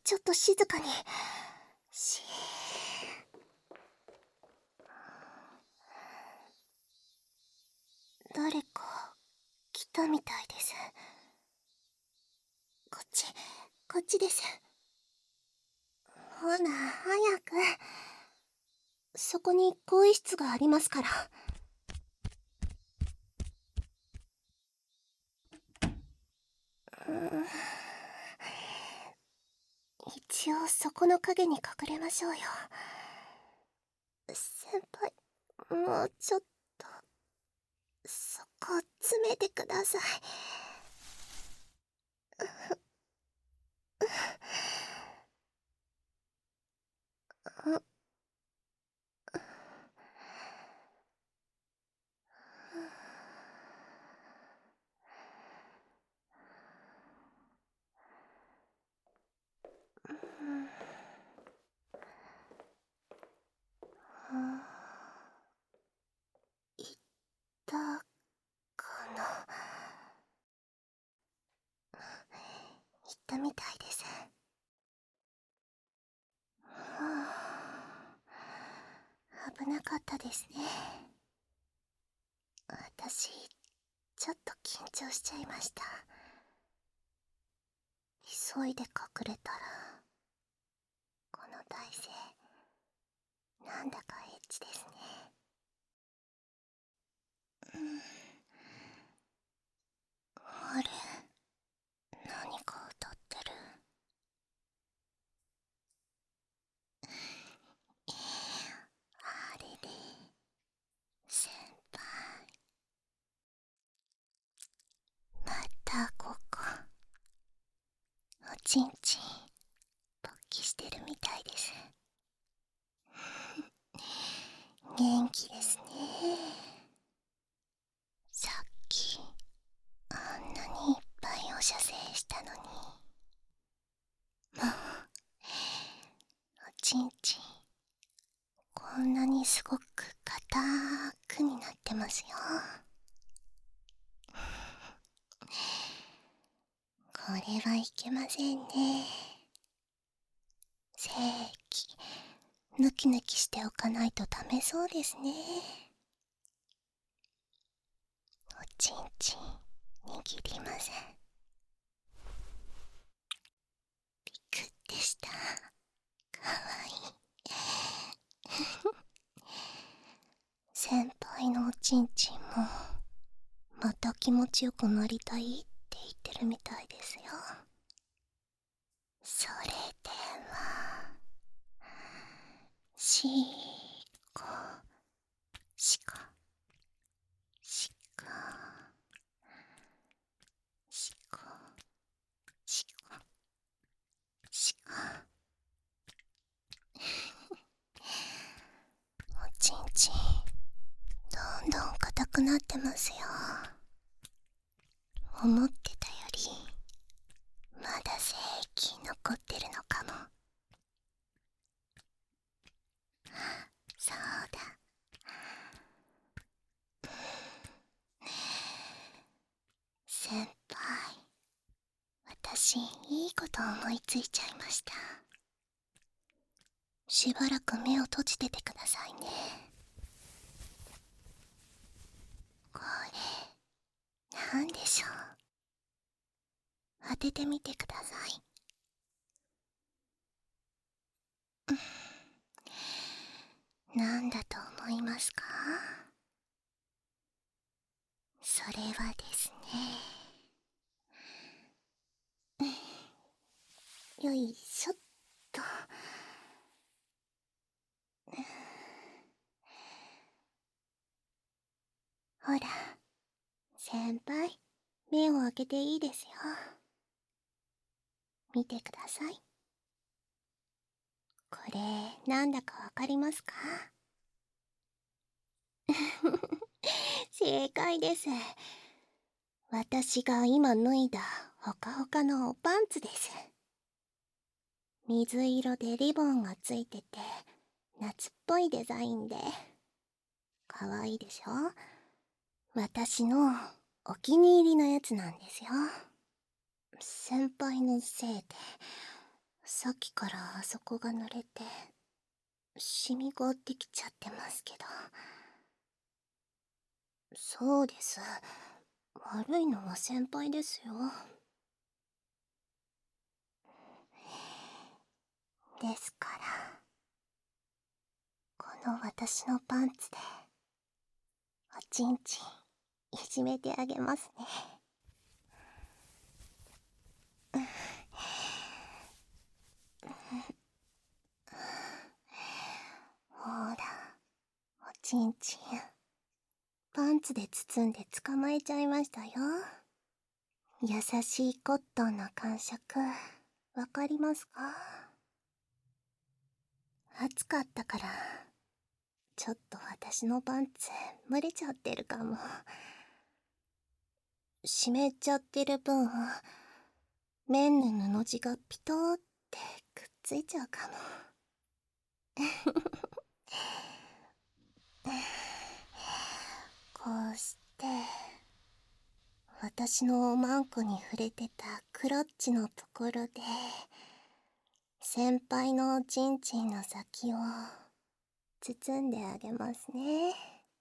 ちょっと静かに。誰か来たみたいです。こっちです。ほら、早く。そこに更衣室がありますから。一応そこの影に隠れましょうよ。先輩、もうちょっと、そこ詰めてください。いたかな。行ったみたいです。危なかったですね。私、ちょっと緊張しちゃいました。急いで隠れたら、この体勢、なんだかエッチですね。あれ、何か歌ってる。あれれ、先輩。またここ。おちんちん、勃起してるみたいです。元気ですね。さっき、あんなにいっぱいお射精したのに。もう、おちんちん、こんなにすごく硬くになってますよ。これはいけませんね。精液、ヌキヌキしておかないとダメそうですね。おちんちん、握りません。びくってした。かわいい。先輩のおちんちんも、また気持ちよくなりたいって言ってるみたいですよ。それでは、しこ、しこ、しこ、しこ、しこ、しこ。おちんちん、どんどん硬くなってますよ。思ってたより、まだ精液残ってるのかも。そうだ。先輩、私、いいこと思いついちゃいました。しばらく目を閉じててくださいね。これ、なんでしょう。当ててみてください。なんだと思いますか？それはですね。よいしょっと。ほら、先輩、目を開けていいですよ。見てください。これ、なんだかわかりますか？正解です。私が今脱いだほかほかのおパンツです。水色でリボンがついてて、夏っぽいデザインで、かわいいでしょ？私のお気に入りのやつなんですよ。先輩のせいで、 さっきからあそこが濡れてシミができちゃってますけど。そうです。悪いのは先輩ですよ。ですから、この私のパンツでおちんちんいじめてあげますね。ほら、おちんちんパンツで包んで捕まえちゃいましたよ。優しいコットンの感触わかりますか？暑かったからちょっと私のパンツ蒸れちゃってるかも。湿っちゃってる分綿の布地がピトーってくっついちゃうかも。こうして私のおまんこに触れてたクロッチのところで先輩のおちんちんの先を包んであげますね。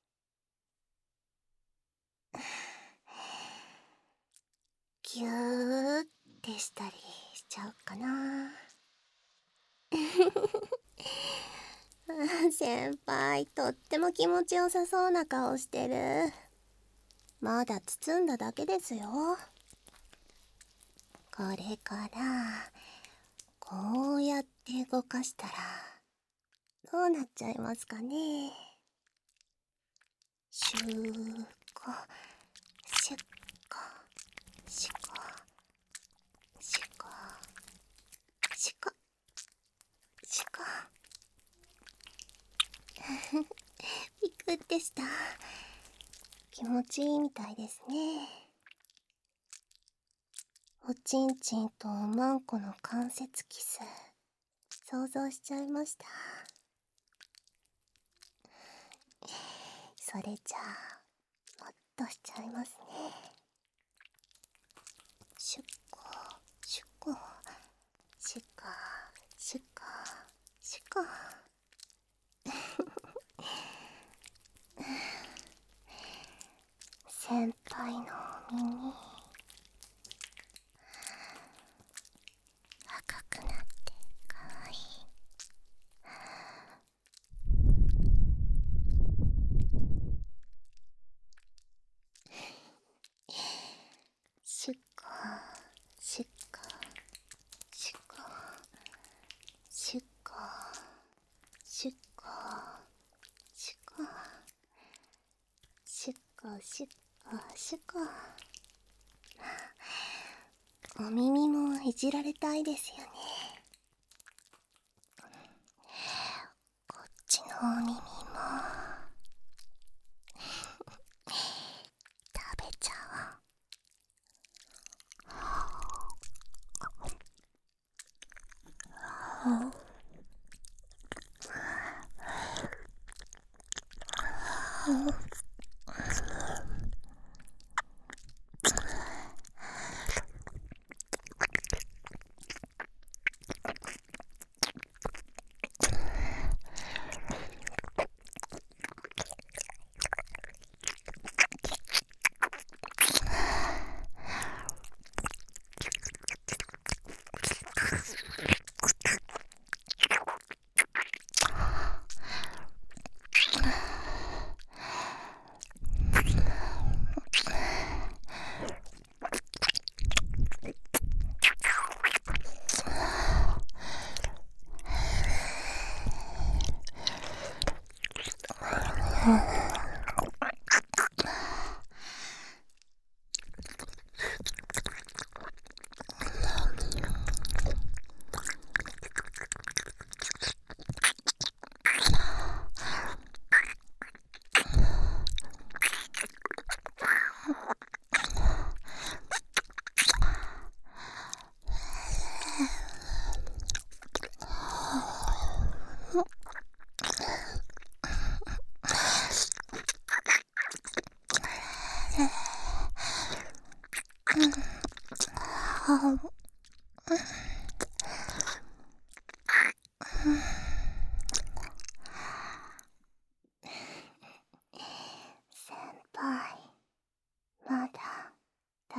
ギューってしたりしちゃうかな。先輩とっても気持ちよさそうな顔してる。まだ包んだだけですよ。これからこうやって動かしたらどうなっちゃいますかね。シューコシュッコシュコシュコシュコシュコびっくってした。気持ちいいみたいですね。おちんちんとおまんこの関節キス想像しちゃいました。それじゃあもっとしちゃいますね。シュッコシュッコシュッコシュッコシュッコ先輩のお耳赤くなってかわいい。シュッコシュッコシュッコシュッコシュッコシュッコシュッコシュッコシュッコ。お耳もいじられたいですよね。こっちのお耳も食べちゃおう。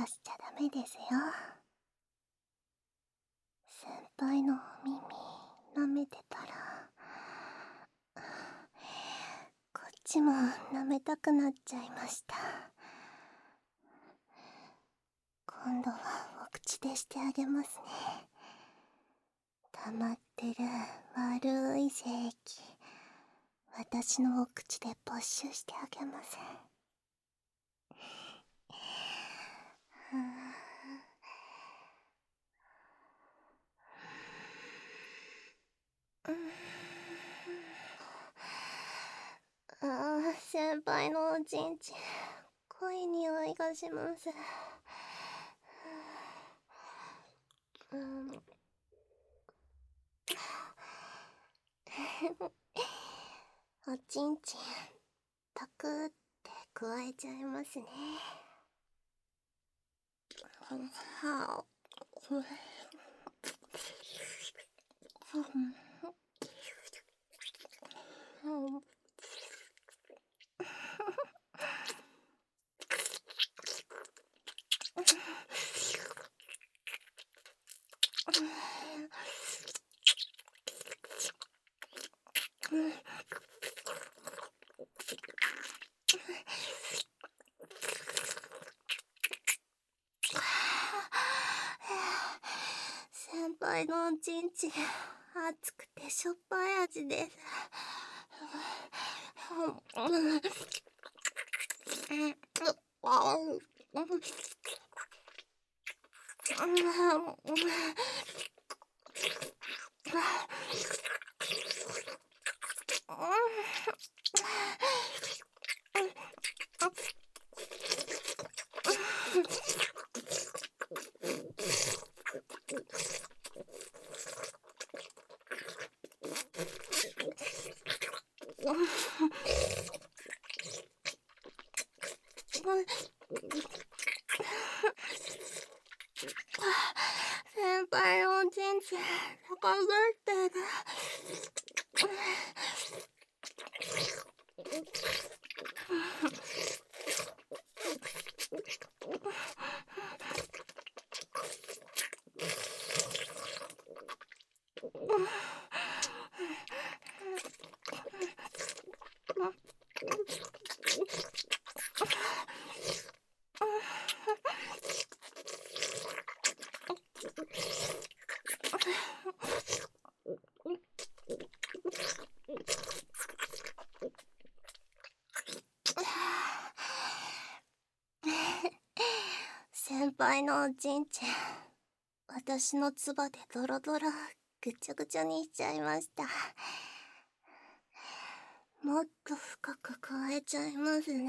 さしちゃダメですよ。先輩のお耳舐めてたらこっちも舐めたくなっちゃいました。今度はお口でしてあげますね。溜まってる悪い精液、私のお口で没収してあげます。先輩のおちんちん、濃い匂いがします。おちんちん、パクって加えちゃいますね。はあ、先輩のおちんちん、熱くてしょっぱい味です。先輩のおちんちん、高ぶってる。先輩のおちんちん、私のつばでドロドロぐちゃぐちゃにしちゃいました。もっと深く加えちゃいますね。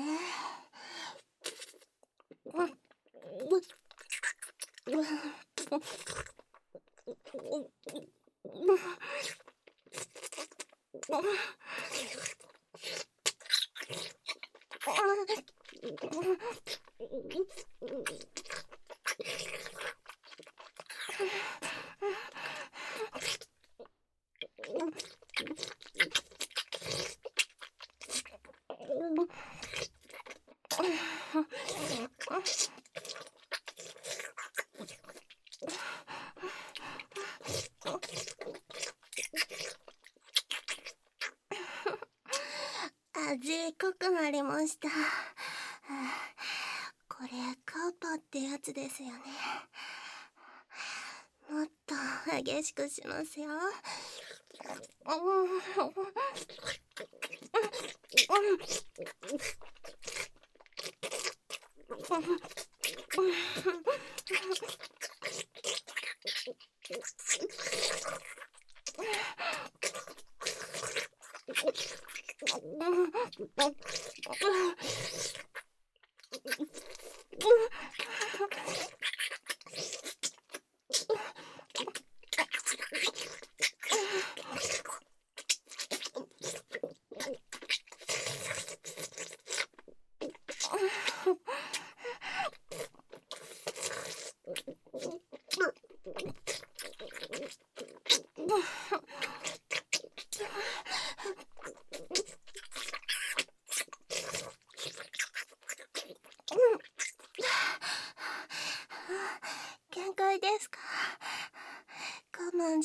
味濃くなりました。これカーパってやつですよね。もっと激しくしますよ。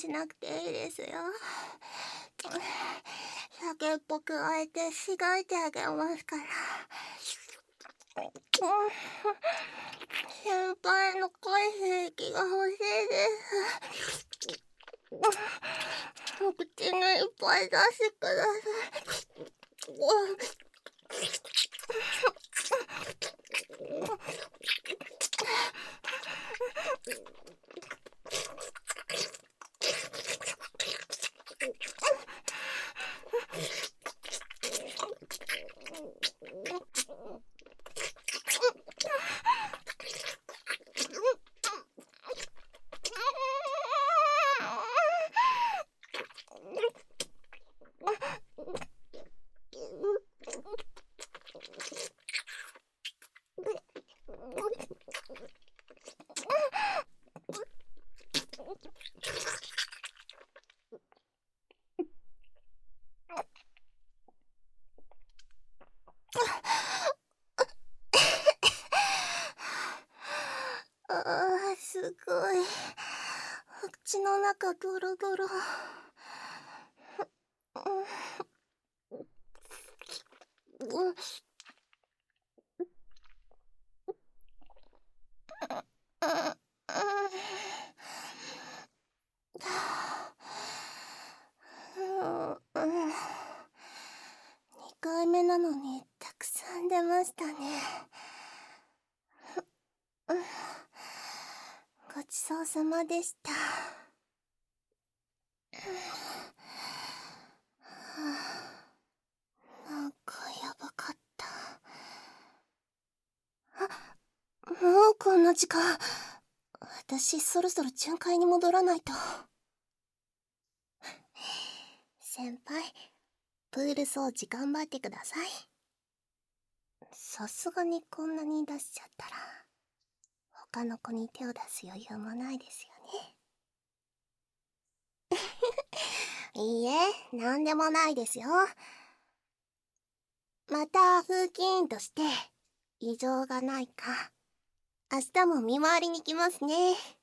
なくていいですよ。酒っぽくあえてしがいてあげますから。先輩の恋刺激が欲しいです。お口にいっぱい出してください。すごい。口の中ドロドロ。2回目なのにたくさん出ましたね。ごちそうさまでした。なんかやばかった。もうこんな時間。私そろそろ巡回に戻らないと。先輩、プール掃除頑張ってください。さすがにこんなに出しちゃったら他の子に手を出す余裕もないですよね。いいえ、なんでもないですよ。また風紀委員として異常がないか明日も見回りに来ますね。